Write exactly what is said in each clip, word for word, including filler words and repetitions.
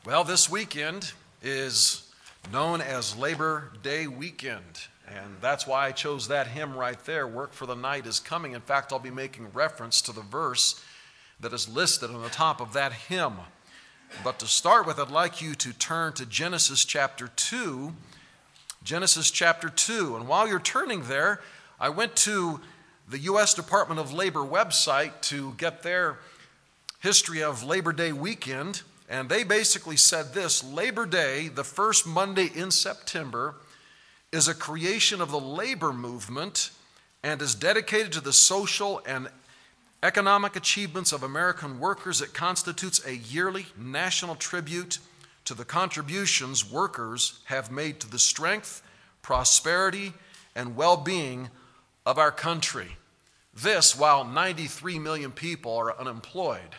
Well, this weekend is known as Labor Day weekend, and that's why I chose that hymn right there, Work for the Night is Coming. In fact, I'll be making reference to the verse that is listed on the top of that hymn. But to start with, I'd like you to turn to Genesis chapter two. Genesis chapter two. And while you're turning there, I went to the U S Department of Labor website to get their history of Labor Day weekend. And they basically said this: Labor Day, the first Monday in September, is a creation of the labor movement and is dedicated to the social and economic achievements of American workers. It constitutes a yearly national tribute to the contributions workers have made to the strength, prosperity, and well-being of our country. This while ninety-three million people are unemployed.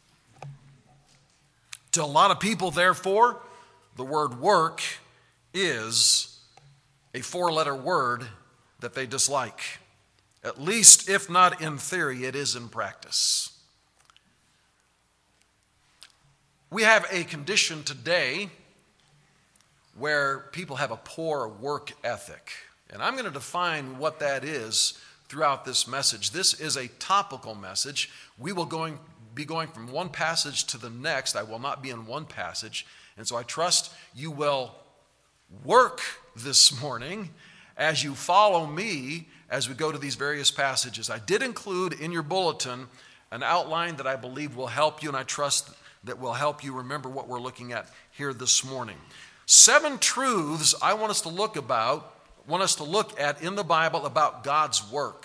To a lot of people, therefore, the word work is a four-letter word that they dislike. At least, if not in theory, it is in practice. We have a condition today where people have a poor work ethic. And I'm going to define what that is throughout this message. This is a topical message. We will going be going from one passage to the next. I will not be in one passage. And so I trust you will work this morning as you follow me as we go to these various passages. I did include in your bulletin an outline that I believe will help you, and I trust that will help you remember what we're looking at here this morning. Seven truths I want us to look about, want us to look at in the Bible about God's work.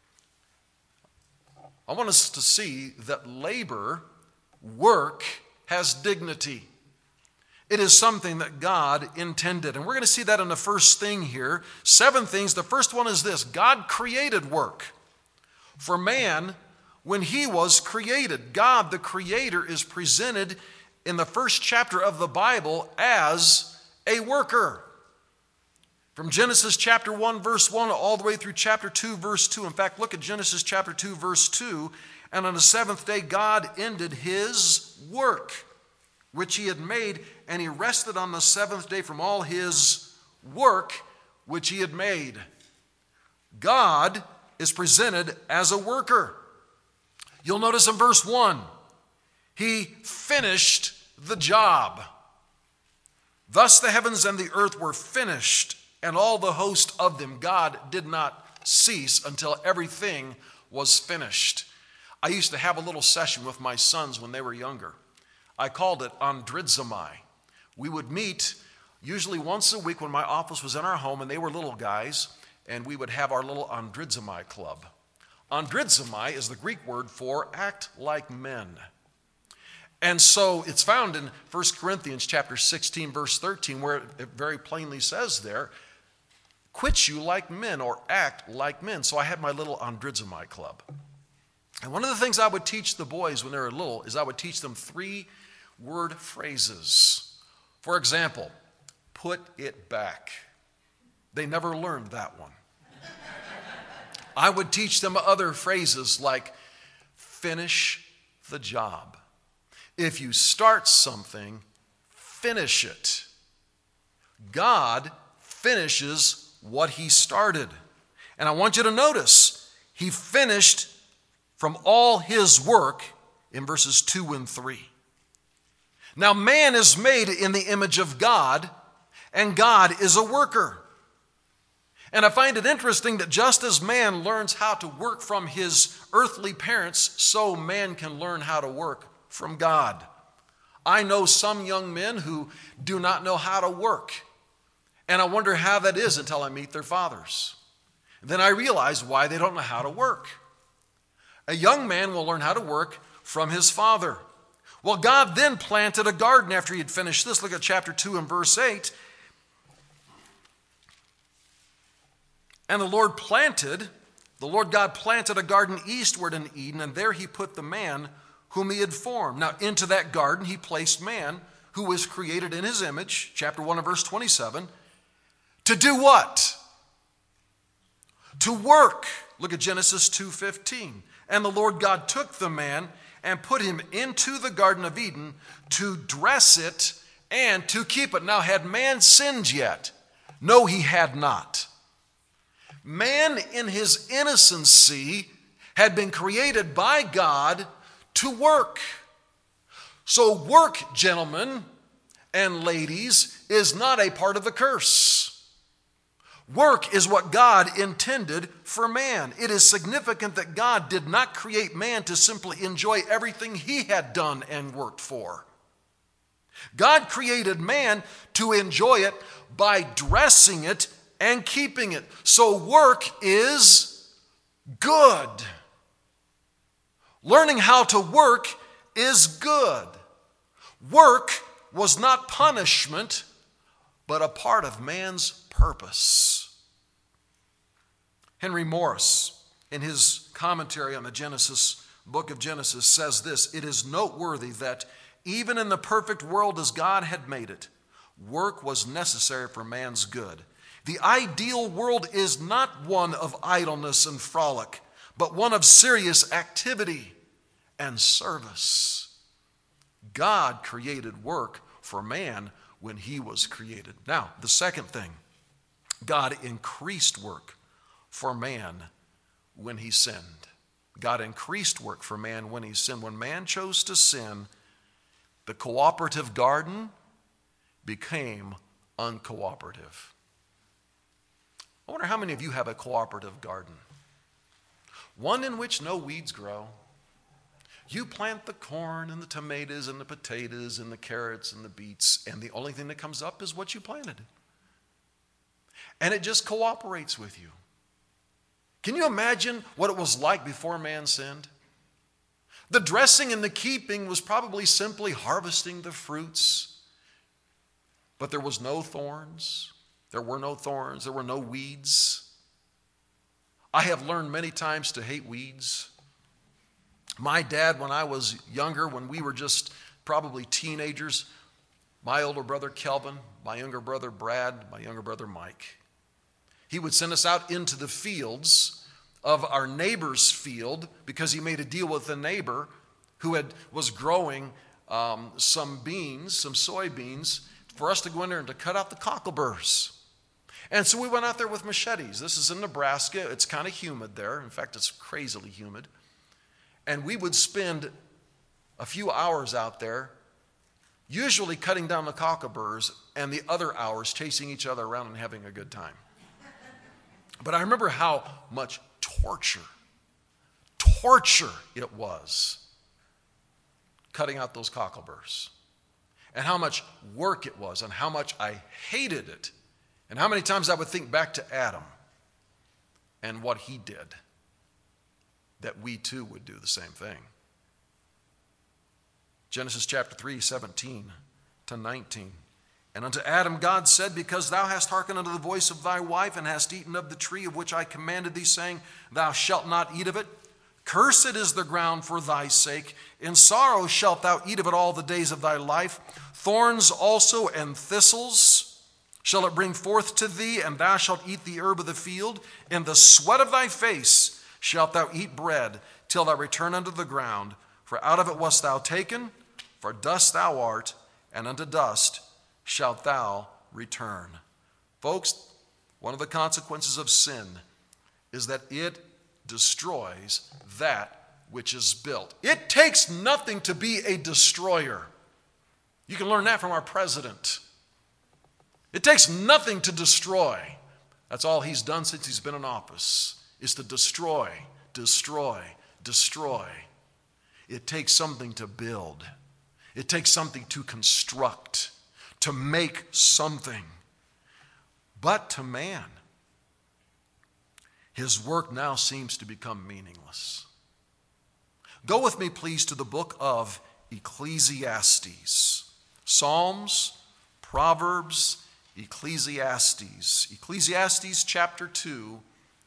I want us to see that labor, work, has dignity. It is something that God intended. And we're going to see that in the first thing here. Seven things. The first one is this: God created work for man when he was created. God, the Creator, is presented in the first chapter of the Bible as a worker. From Genesis chapter one, verse one, all the way through chapter two, verse two. In fact, look at Genesis chapter two, verse two. And on the seventh day, God ended his work, which he had made, and he rested on the seventh day from all his work, which he had made. God is presented as a worker. You'll notice in verse one, he finished the job. Thus the heavens and the earth were finished, and all the host of them. God did not cease until everything was finished. I used to have a little session with my sons when they were younger. I called it andrizomai. We would meet usually once a week when my office was in our home, and they were little guys, and we would have our little andrizomai club. Andrizomai is the Greek word for act like men. And so it's found in First Corinthians chapter sixteen, verse thirteen, where it very plainly says there, quit you like men, or act like men. So I had my little andrizomai club. And one of the things I would teach the boys when they were little is I would teach them three word phrases. For example, put it back. They never learned that one. I would teach them other phrases like finish the job. If you start something, finish it. God finishes what he started. And I want you to notice, he finished from all his work in verses two and three. Now, man is made in the image of God, and God is a worker. And I find it interesting that just as man learns how to work from his earthly parents, so man can learn how to work from God. I know some young men who do not know how to work, and I wonder how that is until I meet their fathers. Then I realize why they don't know how to work. A young man will learn how to work from his father. Well, God then planted a garden after he had finished this. Look at chapter two and verse eight. And the Lord planted, the Lord God planted a garden eastward in Eden, and there he put the man whom he had formed. Now, into that garden he placed man, who was created in his image, chapter one and verse twenty-seven, to do what? To work. Look at Genesis two fifteen. And the Lord God took the man and put him into the Garden of Eden to dress it and to keep it. Now, had man sinned yet? No, he had not. Man in his innocency had been created by God to work. So work, gentlemen and ladies, is not a part of the curse. Work is what God intended for man. It is significant that God did not create man to simply enjoy everything he had done and worked for. God created man to enjoy it by dressing it and keeping it. So work is good. Learning how to work is good. Work was not punishment, but a part of man's purpose. Henry Morris, in his commentary on the Genesis, book of Genesis, says this: "It is noteworthy that even in the perfect world as God had made it, work was necessary for man's good. The ideal world is not one of idleness and frolic, but one of serious activity and service." God created work for man when he was created. Now, the second thing, God increased work for man when he sinned. God increased work for man when he sinned. When man chose to sin, the cooperative garden became uncooperative. I wonder how many of you have a cooperative garden? One in which no weeds grow. You plant the corn and the tomatoes and the potatoes and the carrots and the beets, and the only thing that comes up is what you planted. And it just cooperates with you. Can you imagine what it was like before man sinned? The dressing and the keeping was probably simply harvesting the fruits, but there was no thorns. There were no thorns. There were no weeds. I have learned many times to hate weeds. My dad, when I was younger, when we were just probably teenagers, my older brother Kelvin, my younger brother Brad, my younger brother Mike, he would send us out into the fields of our neighbor's field because he made a deal with a neighbor who had was growing um, some beans, some soybeans, for us to go in there and to cut out the cockleburrs. And so we went out there with machetes. This is in Nebraska. It's kind of humid there. In fact, it's crazily humid. And we would spend a few hours out there, usually cutting down the cockleburrs, and the other hours chasing each other around and having a good time. But I remember how much torture, torture it was cutting out those cockleburrs, and how much work it was, and how much I hated it, and how many times I would think back to Adam and what he did, that we too would do the same thing. Genesis chapter three, seventeen to nineteen. "And unto Adam God said, Because thou hast hearkened unto the voice of thy wife, and hast eaten of the tree of which I commanded thee, saying, Thou shalt not eat of it, cursed is the ground for thy sake. In sorrow shalt thou eat of it all the days of thy life. Thorns also and thistles shall it bring forth to thee, and thou shalt eat the herb of the field. In the sweat of thy face shalt thou eat bread, till thou return unto the ground. For out of it wast thou taken, for dust thou art, and unto dust shalt thou return." Folks, one of the consequences of sin is that it destroys that which is built. It takes nothing to be a destroyer. You can learn that from our president. It takes nothing to destroy. That's all he's done since he's been in office, is to destroy, destroy, destroy. It takes something to build. It takes something to construct, to make something. But to man, his work now seems to become meaningless. Go with me, please, to the book of Ecclesiastes. Psalms, Proverbs, Ecclesiastes. Ecclesiastes chapter two,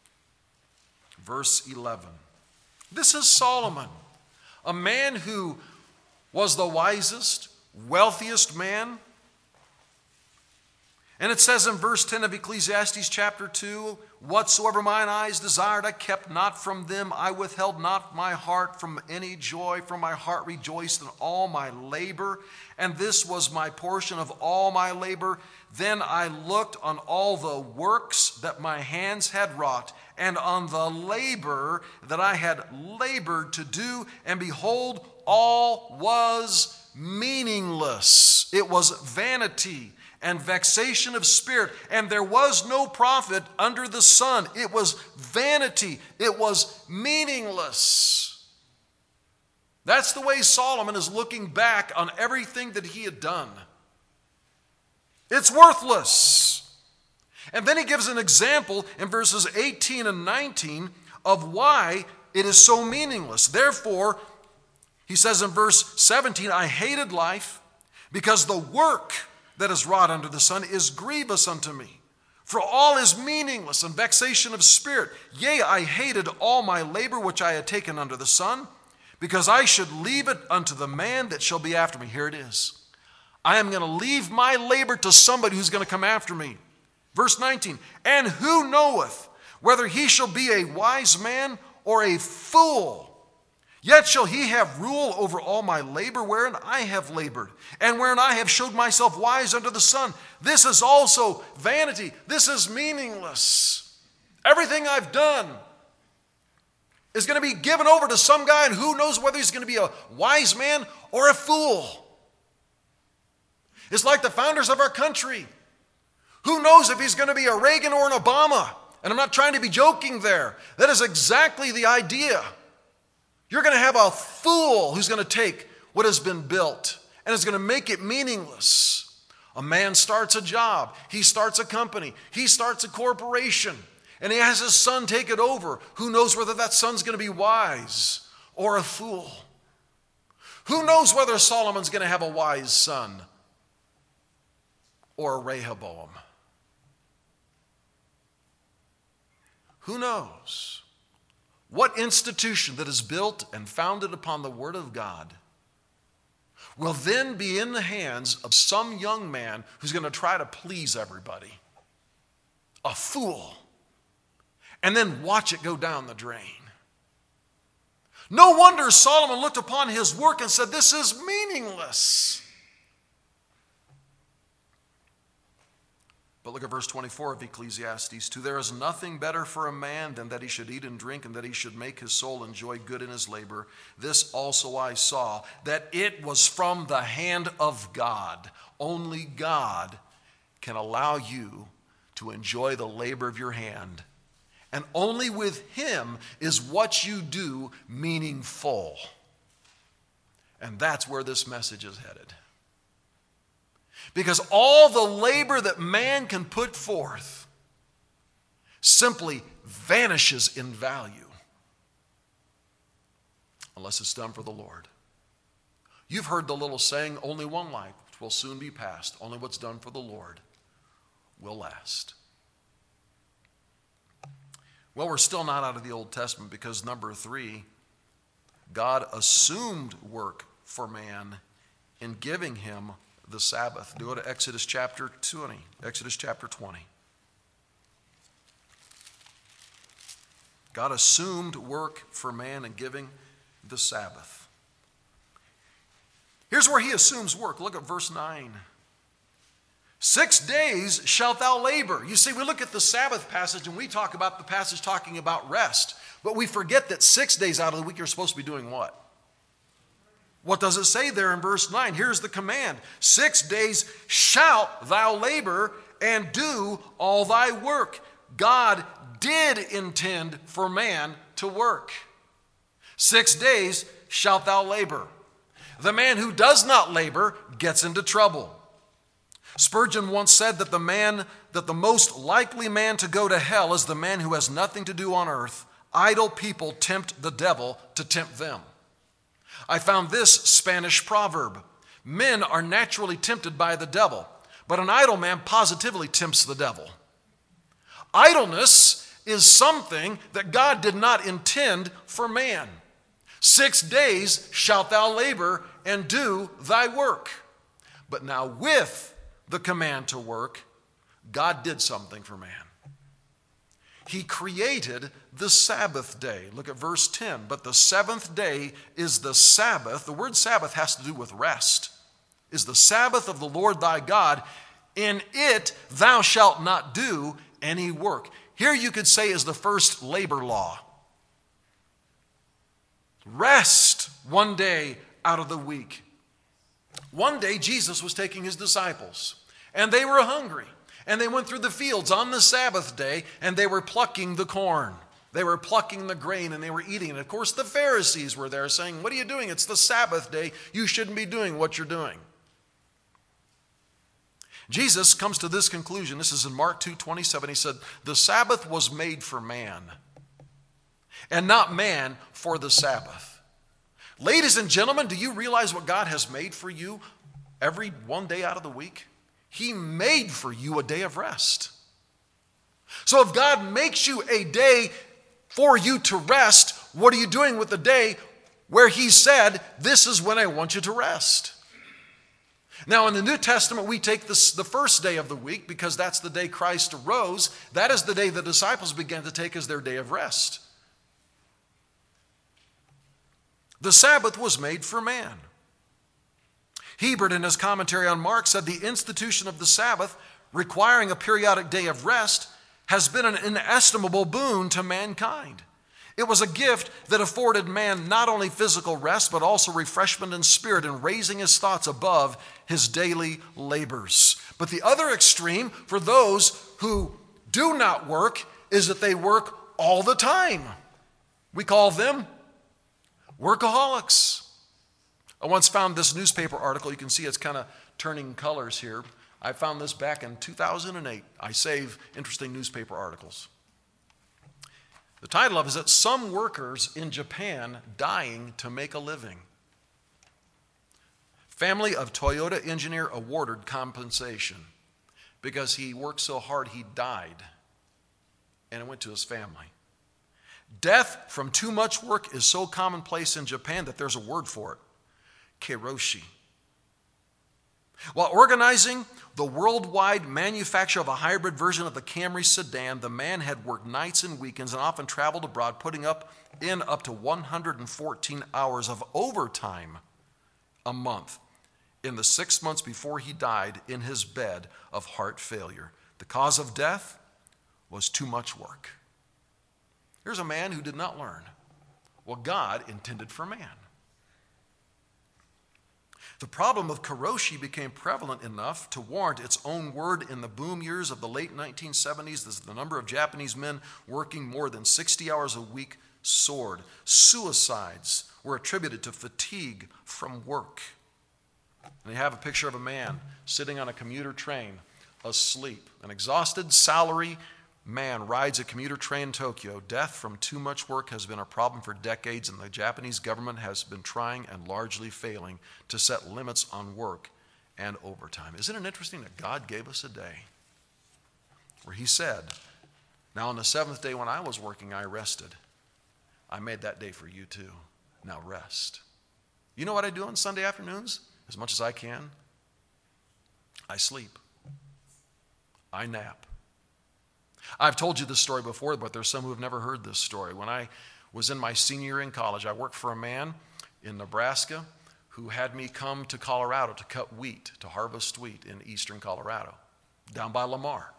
verse eleven. This is Solomon, a man who was the wisest, wealthiest man. And it says in verse ten of Ecclesiastes chapter two, whatsoever mine eyes desired, I kept not from them. I withheld not my heart from any joy, for my heart rejoiced in all my labor. And this was my portion of all my labor. Then I looked on all the works that my hands had wrought, and on the labor that I had labored to do, and behold, all was meaningless. It was vanity and vexation of spirit, and there was no profit under the sun. It was vanity. It was meaningless. That's the way Solomon is looking back on everything that he had done. It's worthless. And then he gives an example in verses eighteen and nineteen of why it is so meaningless. Therefore, he says in verse seventeen, I hated life because the work that is wrought under the sun is grievous unto me. For all is meaningless and vexation of spirit. Yea, I hated all my labor which I had taken under the sun, because I should leave it unto the man that shall be after me. Here it is. I am going to leave my labor to somebody who's going to come after me. Verse nineteen, and who knoweth whether he shall be a wise man or a fool? Yet shall he have rule over all my labor wherein I have labored, and wherein I have showed myself wise under the sun. This is also vanity. This is meaningless. Everything I've done is going to be given over to some guy, and who knows whether he's going to be a wise man or a fool. It's like the founders of our country. Who knows if he's going to be a Reagan or an Obama? And I'm not trying to be joking there. That is exactly the idea. You're going to have a fool who's going to take what has been built and is going to make it meaningless. A man starts a job. He starts a company. He starts a corporation. And he has his son take it over. Who knows whether that son's going to be wise or a fool? Who knows whether Solomon's going to have a wise son or a Rehoboam? Who knows? What institution that is built and founded upon the Word of God will then be in the hands of some young man who's going to try to please everybody? A fool. And then watch it go down the drain. No wonder Solomon looked upon his work and said, this is meaningless. But look at verse twenty-four of Ecclesiastes two. There is nothing better for a man than that he should eat and drink, and that he should make his soul enjoy good in his labor. This also I saw, that it was from the hand of God. Only God can allow you to enjoy the labor of your hand. And only with him is what you do meaningful. And that's where this message is headed. Because all the labor that man can put forth simply vanishes in value unless it's done for the Lord. You've heard the little saying, only one life will soon be past. Only what's done for the Lord will last. Well, we're still not out of the Old Testament, because number three, God assumed work for man in giving him the Sabbath. Go to Exodus chapter twenty. Exodus chapter twenty. God assumed work for man in giving the Sabbath. Here's where he assumes work. Look at verse nine. Six days shalt thou labor. You see, we look at the Sabbath passage and we talk about the passage talking about rest, but we forget that six days out of the week you're supposed to be doing what? What does it say there in verse nine? Here's the command. Six days shalt thou labor and do all thy work. God did intend for man to work. Six days shalt thou labor. The man who does not labor gets into trouble. Spurgeon once said that the man, that the most likely man to go to hell is the man who has nothing to do on earth. Idle people tempt the devil to tempt them. I found this Spanish proverb. Men are naturally tempted by the devil, but an idle man positively tempts the devil. Idleness is something that God did not intend for man. Six days shalt thou labor and do thy work. But now with the command to work, God did something for man. He created the Sabbath day. Look at verse ten. But the seventh day is the Sabbath. The word Sabbath has to do with rest. Is the Sabbath of the Lord thy God. In it thou shalt not do any work. Here you could say is the first labor law. Rest one day out of the week. One day Jesus was taking his disciples, and they were hungry. And they went through the fields on the Sabbath day, and they were plucking the corn. They were plucking the grain, and they were eating it. Of course, the Pharisees were there saying, what are you doing? It's the Sabbath day. You shouldn't be doing what you're doing. Jesus comes to this conclusion. This is in Mark two twenty-seven. He said, the Sabbath was made for man, and not man for the Sabbath. Ladies and gentlemen, do you realize what God has made for you every one day out of the week? He made for you a day of rest. So if God makes you a day for you to rest, what are you doing with the day where he said, this is when I want you to rest? Now in the New Testament, we take this, the first day of the week because that's the day Christ arose. That is the day the disciples began to take as their day of rest. The Sabbath was made for man. Hebert, in his commentary on Mark, said the institution of the Sabbath, requiring a periodic day of rest, has been an inestimable boon to mankind. It was a gift that afforded man not only physical rest, but also refreshment in spirit and raising his thoughts above his daily labors. But the other extreme for those who do not work is that they work all the time. We call them workaholics. I once found this newspaper article. You can see it's kind of turning colors here. I found this back in two thousand eight. I save interesting newspaper articles. The title of it is that some workers in Japan dying to make a living. Family of Toyota engineer awarded compensation because he worked so hard he died, and it went to his family. Death from too much work is so commonplace in Japan that there's a word for it. Karoshi. While organizing the worldwide manufacture of a hybrid version of the Camry sedan, the man had worked nights and weekends and often traveled abroad, putting up in up to one hundred fourteen hours of overtime a month in the six months before he died in his bed of heart failure. The cause of death was too much work. Here's a man who did not learn what God intended for man. The problem of karoshi became prevalent enough to warrant its own word in the boom years of the late nineteen seventies. The number of Japanese men working more than sixty hours a week soared. Suicides were attributed to fatigue from work. And they have a picture of a man sitting on a commuter train asleep. An exhausted salary man rides a commuter train in Tokyo. Death from too much work has been a problem for decades, and the Japanese government has been trying and largely failing to set limits on work and overtime. Isn't it interesting that God gave us a day where he said, now on the seventh day when I was working, I rested. I made that day for you too. Now rest. You know what I do on Sunday afternoons? As much as I can, I sleep. I nap. I've told you this story before, but there's some who have never heard this story. When I was in my senior year in college, I worked for a man in Nebraska who had me come to Colorado to cut wheat, to harvest wheat in eastern Colorado, down by Lamar.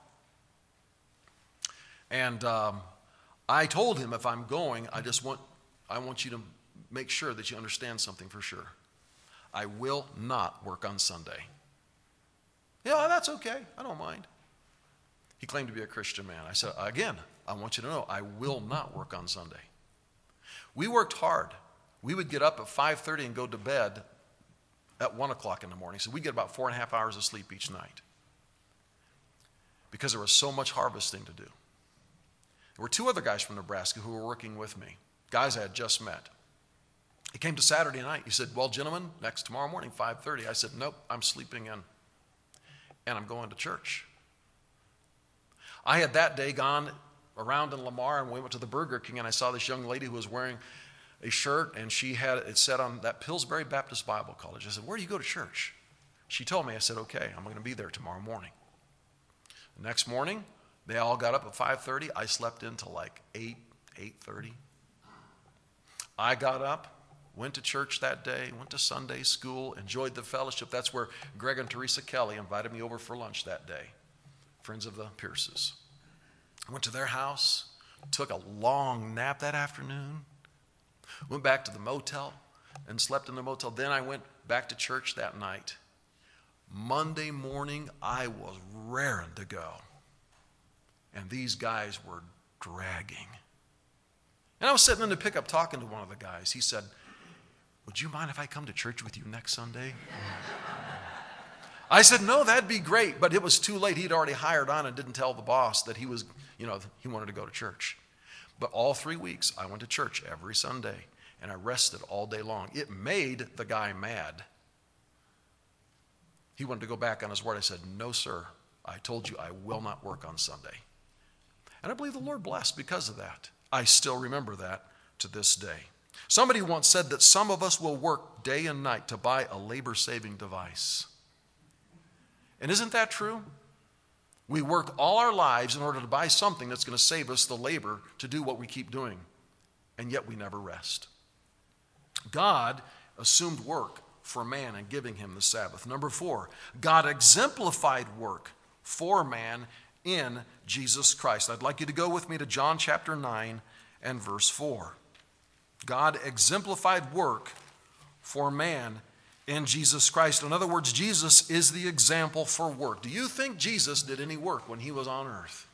And um, I told him, if I'm going, I just want, I want you to make sure that you understand something for sure. I will not work on Sunday. Yeah, that's okay. I don't mind. He claimed to be a Christian man. I said, again, I want you to know, I will not work on Sunday. We worked hard. We would get up at five thirty and go to bed at one o'clock in the morning. So we get about four and a half hours of sleep each night because there was so much harvesting to do. There were two other guys from Nebraska who were working with me, guys I had just met. He came to Saturday night. He said, well, gentlemen, next tomorrow morning, five thirty. I said, nope, I'm sleeping in, and I'm going to church. I had that day gone around in Lamar, and we went to the Burger King, and I saw this young lady who was wearing a shirt, and she had it said on that Pillsbury Baptist Bible College. I said, where do you go to church? She told me. I said, okay, I'm going to be there tomorrow morning. The next morning, they all got up at five thirty. I slept until like eight, eight thirty. I got up, went to church that day, went to Sunday school, enjoyed the fellowship. That's where Greg and Teresa Kelly invited me over for lunch that day, friends of the Pierces. I went to their house, took a long nap that afternoon, went back to the motel and slept in the motel. Then I went back to church that night. Monday morning, I was raring to go. And these guys were dragging. And I was sitting in the pickup talking to one of the guys. He said, "Would you mind if I come to church with you next Sunday?" I said, "No, that'd be great." But it was too late. He'd already hired on and didn't tell the boss that he was, you know, he wanted to go to church. But all three weeks, I went to church every Sunday, and I rested all day long. It made the guy mad. He wanted to go back on his word. I said, "No, sir. I told you I will not work on Sunday." And I believe the Lord blessed because of that. I still remember that to this day. Somebody once said that some of us will work day and night to buy a labor-saving device. And isn't that true? We work all our lives in order to buy something that's going to save us the labor to do what we keep doing, and yet we never rest. God assumed work for man in giving him the Sabbath. Number four, God exemplified work for man in Jesus Christ. I'd like you to go with me to John chapter nine and verse four. God exemplified work for man in Jesus Christ. In other words, Jesus is the example for work. Do you think Jesus did any work when he was on earth?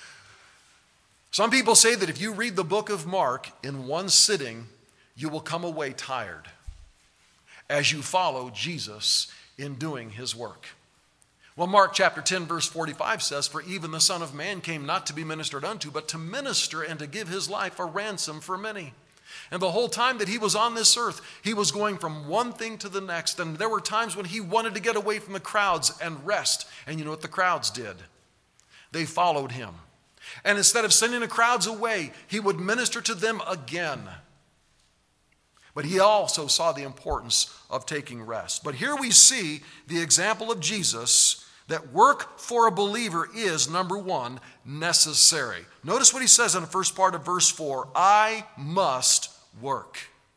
Some people say that if you read the book of Mark in one sitting, you will come away tired as you follow Jesus in doing his work. Well, Mark chapter ten, verse forty-five says, "For even the Son of Man came not to be ministered unto, but to minister and to give his life a ransom for many." And the whole time that he was on this earth, he was going from one thing to the next. And there were times when he wanted to get away from the crowds and rest. And you know what the crowds did? They followed him. And instead of sending the crowds away, he would minister to them again. But he also saw the importance of taking rest. But here we see the example of Jesus, that work for a believer is, number one, necessary. Notice what he says in the first part of verse four, "I must work."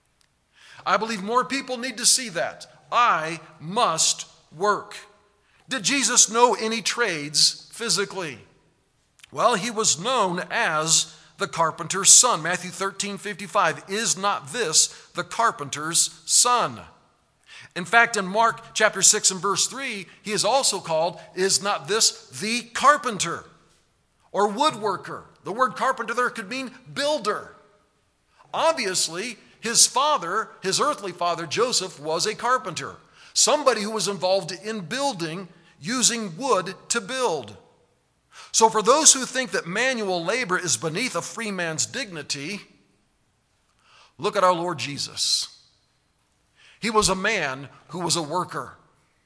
I believe more people need to see that. I must work. Did Jesus know any trades physically? Well, he was known as the carpenter's son. Matthew thirteen fifty-five, "Is not this the carpenter's son?" In fact, in Mark chapter six and verse three, he is also called, "Is not this the carpenter?" Or woodworker. The word carpenter there could mean builder. Obviously, his father, his earthly father, Joseph, was a carpenter. Somebody who was involved in building, using wood to build. So for those who think that manual labor is beneath a free man's dignity, look at our Lord Jesus. He was a man who was a worker.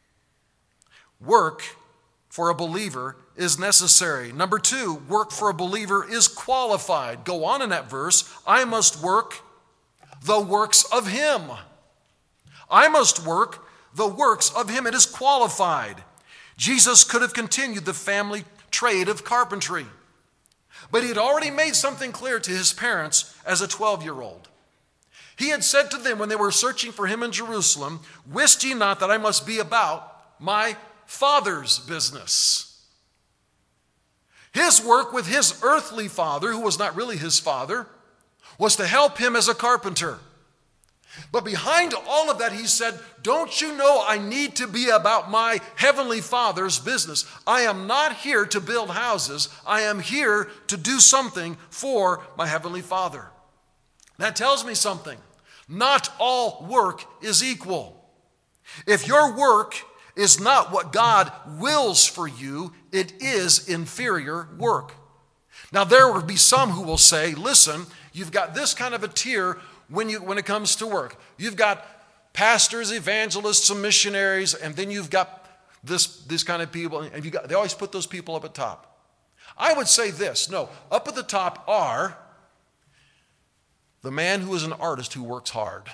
Work for a believer is necessary. Number two, work for a believer is qualified. Go on in that verse. I must work the works of him. I must work the works of him. It is qualified. Jesus could have continued the family trade of carpentry, but he had already made something clear to his parents as a twelve-year-old. He had said to them when they were searching for him in Jerusalem, "Wist ye not that I must be about my Father's business?" His work with his earthly father, who was not really his father, was to help him as a carpenter. But behind all of that, he said, "Don't you know I need to be about my heavenly Father's business? I am not here to build houses. I am here to do something for my heavenly Father." That tells me something. Not all work is equal. If your work is not what God wills for you, it is inferior work. Now, there will be some who will say, "Listen, you've got this kind of a tier when you when it comes to work. You've got pastors, evangelists, and missionaries, and then you've got this, this kind of people, and you got, they always put those people up at top." I would say this, no, up at the top are the man who is an artist who works hard,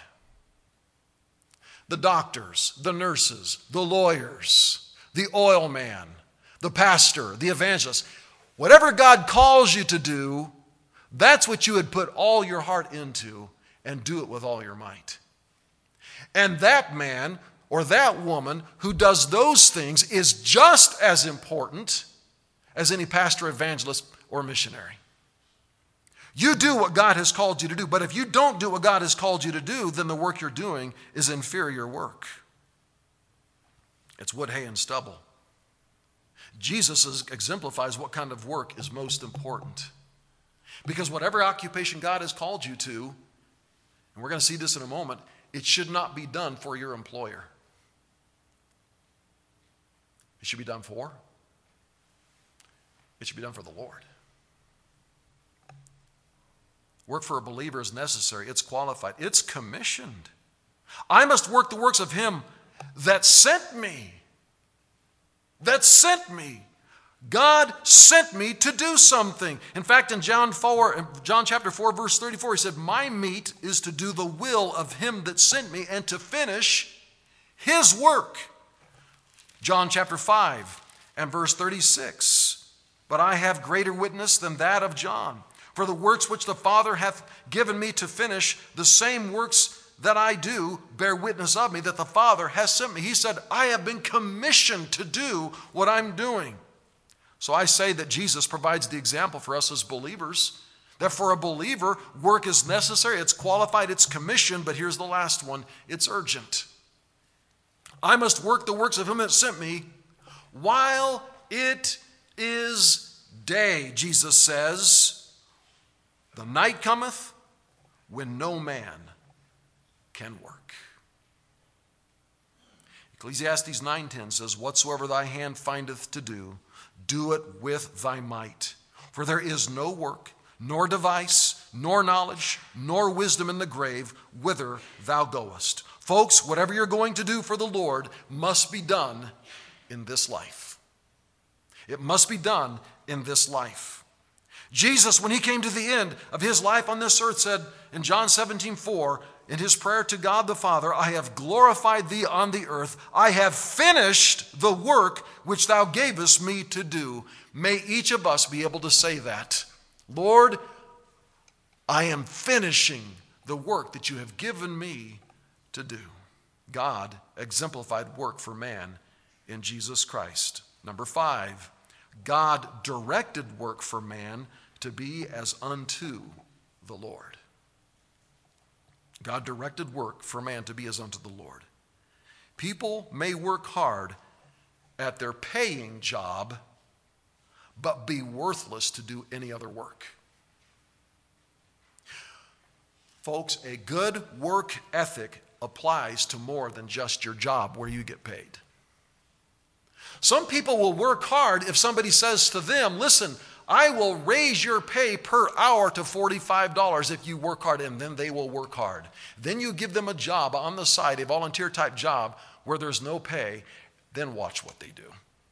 the doctors, the nurses, the lawyers, the oil man, the pastor, the evangelist. Whatever God calls you to do, that's what you would put all your heart into and do it with all your might. And that man or that woman who does those things is just as important as any pastor, evangelist, or missionary. You do what God has called you to do, but if you don't do what God has called you to do, then the work you're doing is inferior work. It's wood, hay, and stubble. Jesus exemplifies what kind of work is most important. Because whatever occupation God has called you to, and we're going to see this in a moment, it should not be done for your employer. It should be done for? It should be done for the Lord. Work for a believer is necessary. It's qualified. It's commissioned. I must work the works of him that sent me. That sent me. God sent me to do something. In fact, in John four, John chapter four, verse thirty-four, he said, my meat is to do the will of him that sent me and to finish his work. John chapter five and verse thirty-six, but I have greater witness than that of John. For the works which the Father hath given me to finish, the same works that I do bear witness of me, that the Father has sent me. He said, I have been commissioned to do what I'm doing. So I say that Jesus provides the example for us as believers, that for a believer, work is necessary, it's qualified, it's commissioned, but here's the last one, it's urgent. I must work the works of him that sent me while it is day, Jesus says. The night cometh when no man can work. Ecclesiastes nine ten says, whatsoever thy hand findeth to do, do it with thy might. For there is no work, nor device, nor knowledge, nor wisdom in the grave, whither thou goest. Folks, whatever you're going to do for the Lord must be done in this life. It must be done in this life. Jesus, when he came to the end of his life on this earth, said in John seventeen four, in his prayer to God the Father, I have glorified thee on the earth. I have finished the work which thou gavest me to do. May each of us be able to say that. Lord, I am finishing the work that you have given me to do. God exemplified work for man in Jesus Christ. Number five, God directed work for man to be as unto the Lord. God directed work for man to be as unto the Lord. People may work hard at their paying job, but be worthless to do any other work. Folks, a good work ethic applies to more than just your job where you get paid. Some people will work hard if somebody says to them, listen, I will raise your pay per hour to forty-five dollars if you work hard, and then they will work hard. Then you give them a job on the side, a volunteer type job where there's no pay, then watch what they do.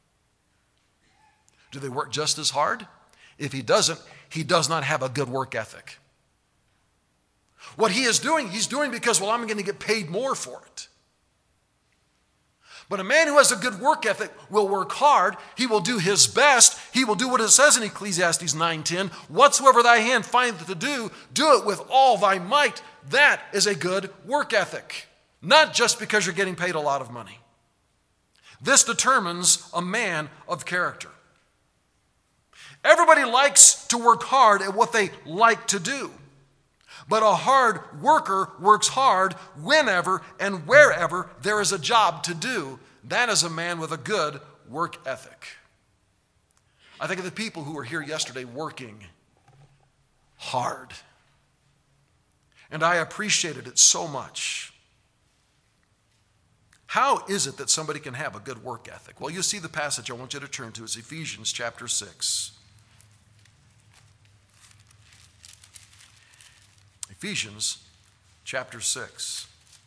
Do they work just as hard? If he doesn't, he does not have a good work ethic. What he is doing, he's doing because, well, I'm going to get paid more for it. But a man who has a good work ethic will work hard. He will do his best. He will do what it says in Ecclesiastes nine ten. Whatsoever thy hand findeth to do, do it with all thy might. That is a good work ethic. Not just because you're getting paid a lot of money. This determines a man of character. Everybody likes to work hard at what they like to do. But a hard worker works hard whenever and wherever there is a job to do. That is a man with a good work ethic. I think of the people who were here yesterday working hard. And I appreciated it so much. How is it that somebody can have a good work ethic? Well, you see the passage I want you to turn to. It's Ephesians chapter six. Ephesians chapter six.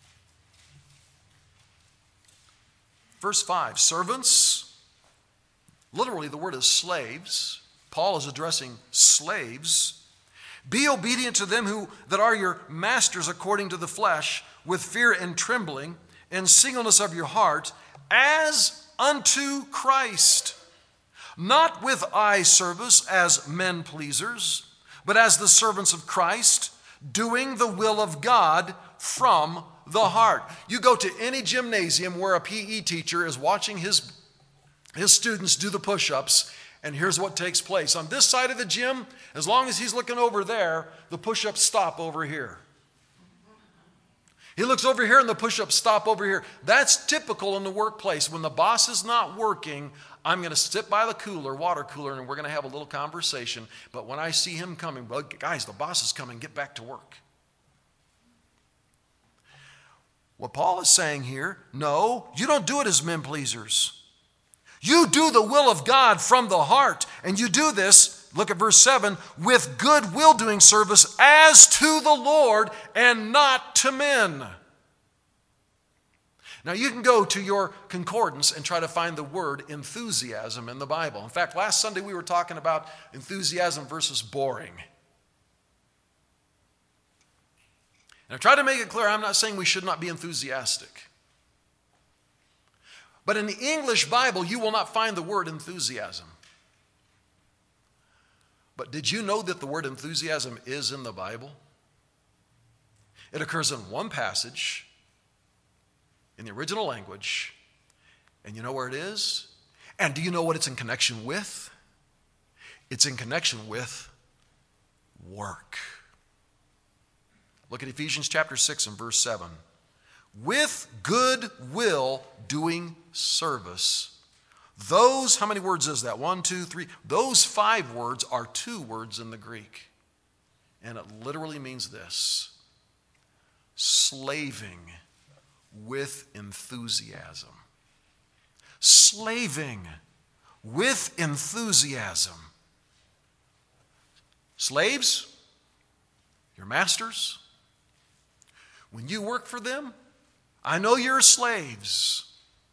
Verse five, servants, literally the word is slaves. Paul is addressing slaves. Be obedient to them who that are your masters according to the flesh, with fear and trembling, and singleness of your heart, as unto Christ. not with eye service as men pleasers, but as the servants of Christ, doing the will of God from the heart. You go to any gymnasium where a P E teacher is watching his, his students do the push-ups, and here's what takes place. On this side of the gym, as long as he's looking over there, the push-ups stop over here. He looks over here and the push-ups stop over here. That's typical in the workplace. When the boss is not working, I'm going to sit by the cooler, water cooler, and we're going to have a little conversation. But when I see him coming, well, guys, the boss is coming, get back to work. What Paul is saying here, no, you don't do it as men pleasers. You do the will of God from the heart. And you do this, look at verse seven, with good will doing service as to the Lord and not to men. Now you can go to your concordance and try to find the word enthusiasm in the Bible. In fact, last Sunday we were talking about enthusiasm versus boring. And I tried to make it clear, I'm not saying we should not be enthusiastic. But in the English Bible, you will not find the word enthusiasm. But did you know that the word enthusiasm is in the Bible? It occurs in one passage in the original language. And you know where it is? And do you know what it's in connection with? It's in connection with work. Look at Ephesians chapter six and verse seven. With good will doing service. Those, how many words is that? One, two, three. Those five words are two words in the Greek. And it literally means this: slaving with enthusiasm. Slaving with enthusiasm. Slaves, your masters, when you work for them, I know you're slaves,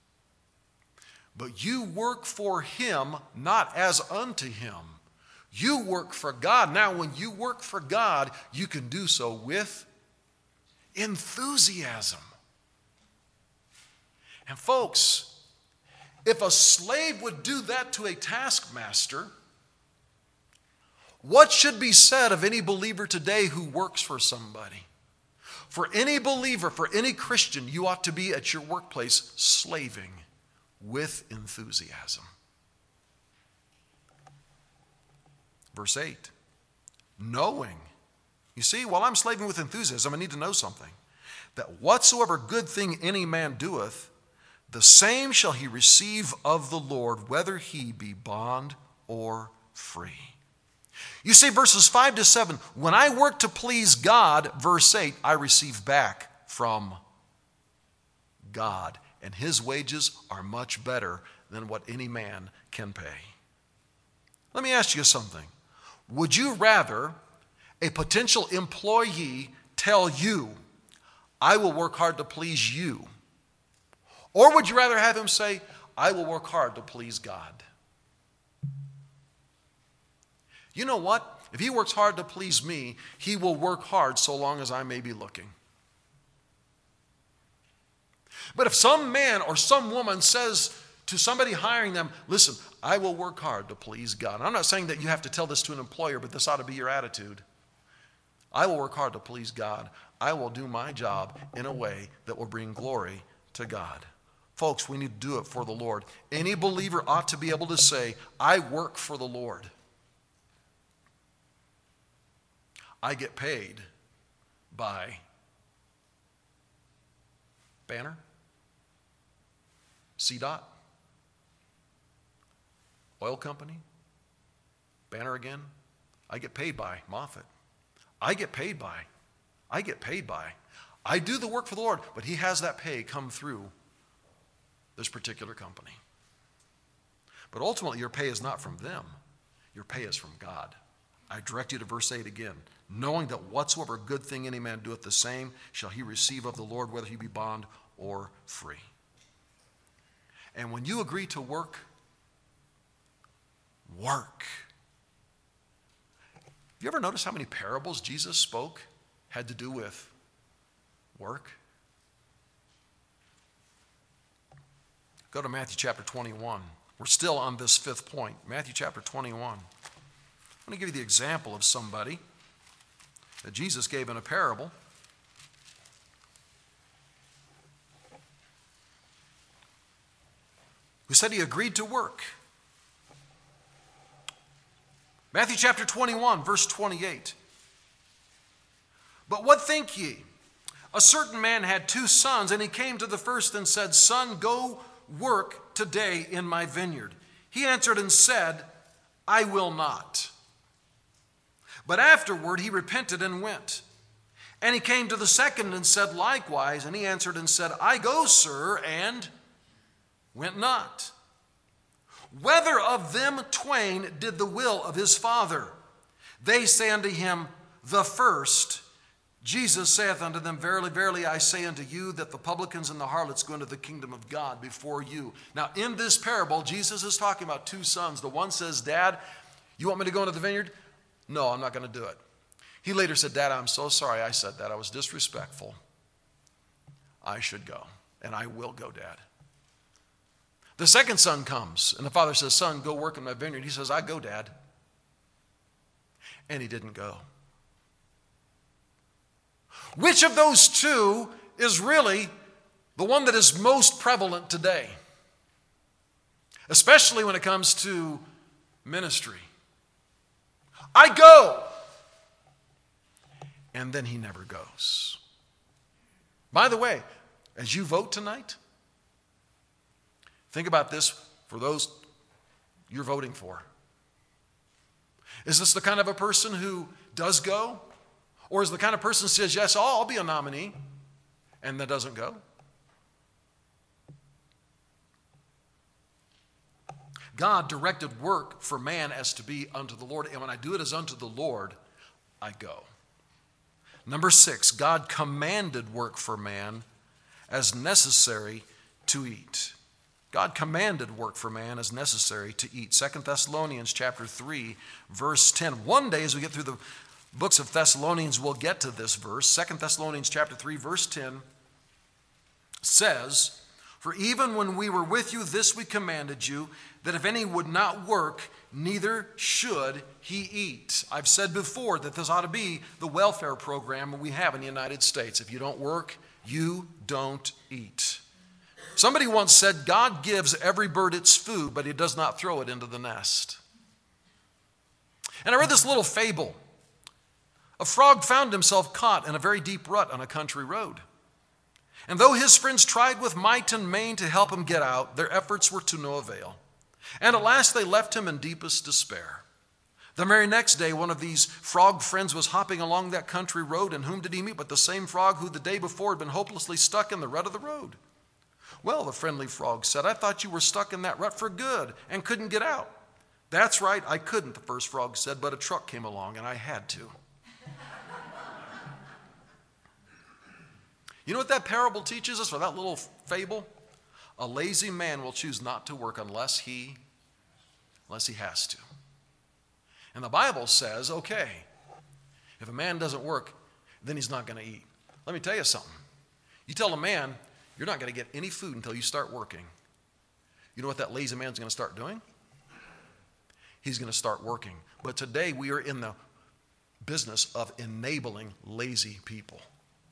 but you work for him, not as unto him. You work for God. Now, when you work for God, you can do so with enthusiasm. And folks, if a slave would do that to a taskmaster, what should be said of any believer today who works for somebody? For any believer, for any Christian, you ought to be at your workplace slaving with enthusiasm. Verse eight, knowing. You see, while I'm slaving with enthusiasm, I need to know something. That whatsoever good thing any man doeth, the same shall he receive of the Lord, whether he be bond or free. You see, verses five to seven, when I work to please God, verse eight, I receive back from God. And his wages are much better than what any man can pay. Let me ask you something. Would you rather a potential employee tell you, I will work hard to please you? Or would you rather have him say, I will work hard to please God? You know what? If he works hard to please me, he will work hard so long as I may be looking. But if some man or some woman says to somebody hiring them, listen, I will work hard to please God. And I'm not saying that you have to tell this to an employer, but this ought to be your attitude. I will work hard to please God. I will do my job in a way that will bring glory to God. Folks, we need to do it for the Lord. Any believer ought to be able to say, I work for the Lord. I get paid by Banner, C DOT, oil company, Banner again. I get paid by Moffett. I get paid by, I get paid by. I do the work for the Lord, but he has that pay come through this particular company. But ultimately, your pay is not from them. Your pay is from God. I direct you to verse eight again. Knowing that whatsoever good thing any man doeth, the same shall he receive of the Lord, whether he be bond or free. And when you agree to work, work. Have you ever noticed how many parables Jesus spoke had to do with work? Go to Matthew chapter twenty-one. We're still on this fifth point, Matthew chapter twenty-one. I'm going to give you the example of somebody that Jesus gave in a parable. Who said he agreed to work. Matthew chapter twenty-one, verse twenty-eight. But what think ye? A certain man had two sons, and he came to the first and said, Son, go work today in my vineyard. He answered and said, I will not. But afterward he repented and went. And he came to the second and said likewise, and he answered and said, I go, sir, and went not. Whether of them twain did the will of his father? They say unto him, the first. Jesus saith unto them, Verily, verily, I say unto you, that the publicans and the harlots go into the kingdom of God before you. Now, in this parable, Jesus is talking about two sons. The one says, Dad, you want me to go into the vineyard? No, I'm not going to do it. He later said, Dad, I'm so sorry I said that. I was disrespectful. I should go, and I will go, Dad. The second son comes, and the father says, Son, go work in my vineyard. He says, I go, Dad. And he didn't go. Which of those two is really the one that is most prevalent today? Especially when it comes to ministry. I go. And then he never goes. By the way, as you vote tonight, think about this for those you're voting for. Is this the kind of a person who does go? Or is the kind of person who says, yes, I'll, I'll be a nominee, and that doesn't go? God directed work for man as to be unto the Lord, and when I do it as unto the Lord, I go. Number six, God commanded work for man as necessary to eat. God commanded work for man as necessary to eat. Second Thessalonians chapter three, verse ten. One day as we get through the books of Thessalonians, we'll get to this verse. Second Thessalonians chapter three, verse ten says, For even when we were with you, this we commanded you, that if any would not work, neither should he eat. I've said before that this ought to be the welfare program we have in the United States. If you don't work, you don't eat. Somebody once said, God gives every bird its food, but he does not throw it into the nest. And I read this little fable. A frog found himself caught in a very deep rut on a country road. And though his friends tried with might and main to help him get out, their efforts were to no avail. And at last they left him in deepest despair. The very next day, one of these frog friends was hopping along that country road, and whom did he meet but the same frog who the day before had been hopelessly stuck in the rut of the road? Well, the friendly frog said, I thought you were stuck in that rut for good and couldn't get out. That's right, I couldn't, the first frog said, but a truck came along and I had to. You know what that parable teaches us, or that little fable? A lazy man will choose not to work unless he, unless he has to. And the Bible says, okay, if a man doesn't work, then he's not going to eat. Let me tell you something. You tell a man, you're not going to get any food until you start working. You know what that lazy man's going to start doing? He's going to start working. But today we are in the business of enabling lazy people.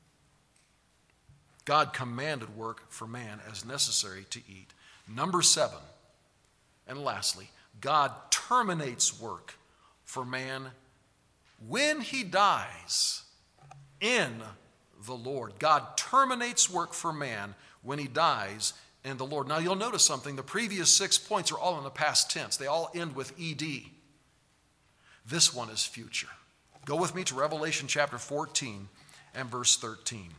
God commanded work for man as necessary to eat. Number seven, and lastly, God terminates work for man when he dies in the Lord. God terminates work for man when he dies in the Lord. Now you'll notice something. The previous six points are all in the past tense. They all end with ed. This one is future. Go with me to Revelation chapter fourteen and verse thirteen.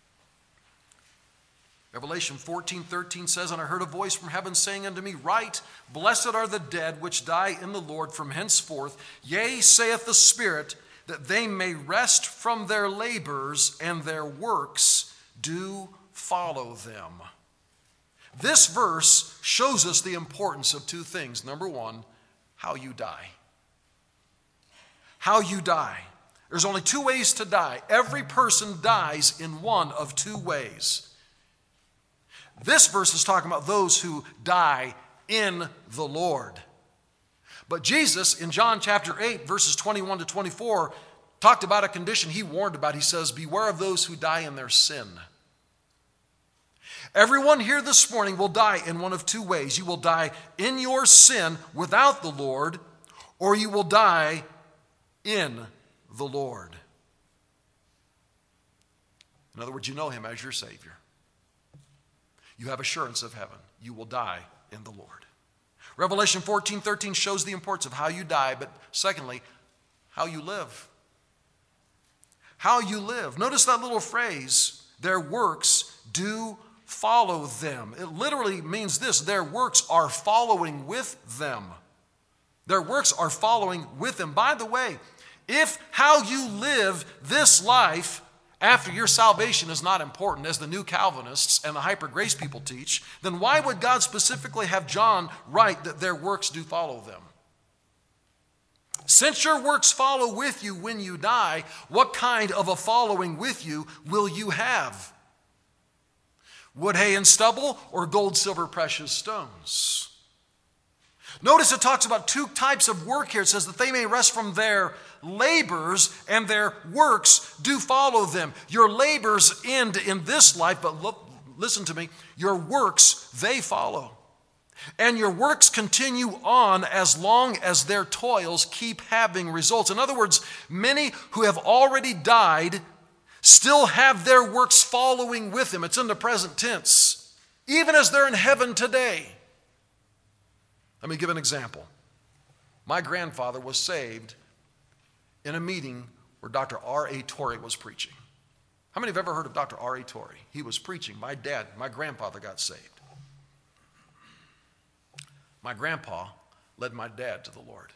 Revelation fourteen, thirteen says, And I heard a voice from heaven saying unto me, Write, blessed are the dead which die in the Lord from henceforth. Yea, saith the Spirit, that they may rest from their labors, and their works do follow them. This verse shows us the importance of two things. Number one, how you die. How you die. There's only two ways to die. Every person dies in one of two ways. This verse is talking about those who die in the Lord. But Jesus, in John chapter eight, verses twenty-one to twenty-four, talked about a condition he warned about. He says, beware of those who die in their sin. Everyone here this morning will die in one of two ways. You will die in your sin without the Lord, or you will die in the Lord. In other words, you know him as your Savior. You have assurance of heaven. You will die in the Lord. Revelation fourteen thirteen shows the importance of how you die, but secondly, how you live. How you live. Notice that little phrase, their works do follow them. It literally means this, their works are following with them. Their works are following with them. By the way, if how you live this life after your salvation is not important, as the new Calvinists and the hyper grace people teach, then why would God specifically have John write that their works do follow them? Since your works follow with you when you die, what kind of a following with you will you have? Wood, hay, and stubble, or gold, silver, precious stones? Notice it talks about two types of work here. It says that they may rest from their labors, and their works do follow them. Your labors end in this life, but look, listen to me, your works, they follow. And your works continue on as long as their toils keep having results. In other words, many who have already died still have their works following with them. It's in the present tense, even as they're in heaven today. Let me give an example. My grandfather was saved in a meeting where Doctor R A Torrey was preaching. How many have ever heard of Doctor R A Torrey? He was preaching. My dad, my grandfather got saved. My grandpa led my dad to the Lord.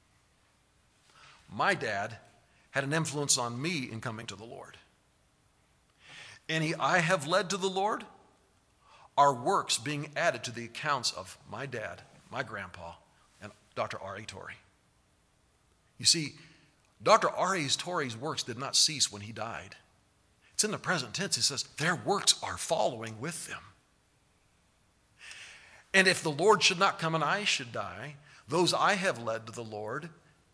My dad had an influence on me in coming to the Lord. Any I have led to the Lord are works being added to the accounts of my dad, my grandpa, and Doctor R A Torrey. You see, Doctor R A Torrey's works did not cease when he died. It's in the present tense. It says their works are following with them. And if the Lord should not come and I should die, those I have led to the Lord,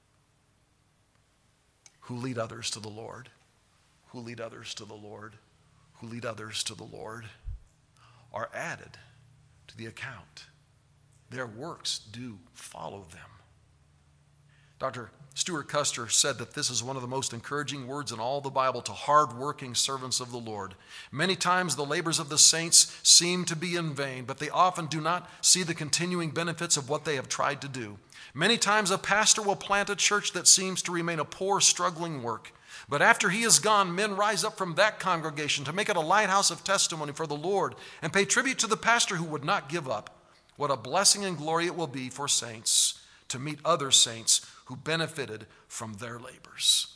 who lead others to the Lord, who lead others to the Lord, who lead others to the Lord, are added to the account. Their works do follow them. Doctor Stuart Custer said that this is one of the most encouraging words in all the Bible to hard-working servants of the Lord. Many times the labors of the saints seem to be in vain, but they often do not see the continuing benefits of what they have tried to do. Many times a pastor will plant a church that seems to remain a poor, struggling work. But after he is gone, men rise up from that congregation to make it a lighthouse of testimony for the Lord and pay tribute to the pastor who would not give up. What a blessing and glory it will be for saints to meet other saints who benefited from their labors.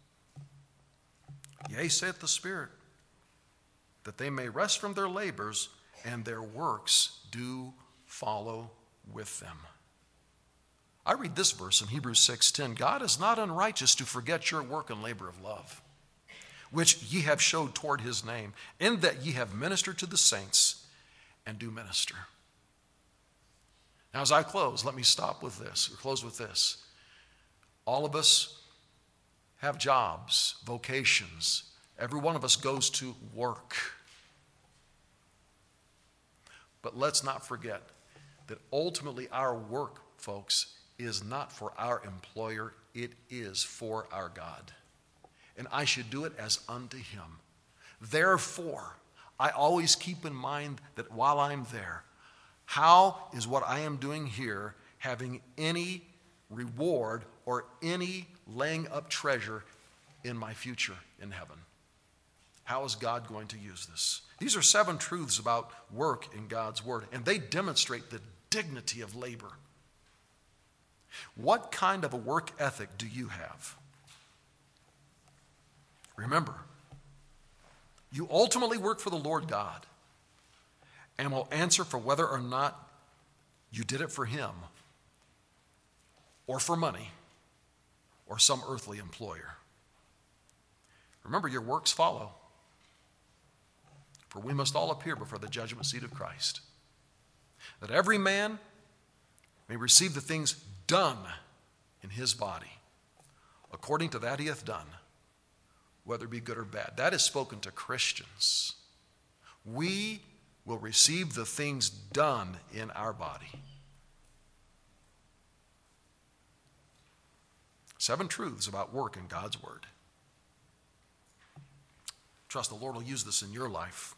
Yea, saith the Spirit, that they may rest from their labors, and their works do follow with them. I read this verse in Hebrews six ten. God is not unrighteous to forget your work and labor of love, which ye have showed toward his name, in that ye have ministered to the saints and do minister. Now, as I close, let me stop with this, or close with this. All of us have jobs, vocations. Every one of us goes to work. But let's not forget that ultimately our work, folks, is not for our employer. It is for our God. And I should do it as unto him. Therefore, I always keep in mind that while I'm there, how is what I am doing here having any reward or any laying up treasure in my future in heaven? How is God going to use this? These are seven truths about work in God's word, and they demonstrate the dignity of labor. What kind of a work ethic do you have? Remember, you ultimately work for the Lord God and will answer for whether or not you did it for him or for money or some earthly employer. Remember, your works follow. For we must all appear before the judgment seat of Christ, that every man may receive the things done in his body, according to that he hath done, whether it be good or bad. That is spoken to Christians. We will receive the things done in our body. Seven truths about work in God's Word. Trust the Lord will use this in your life.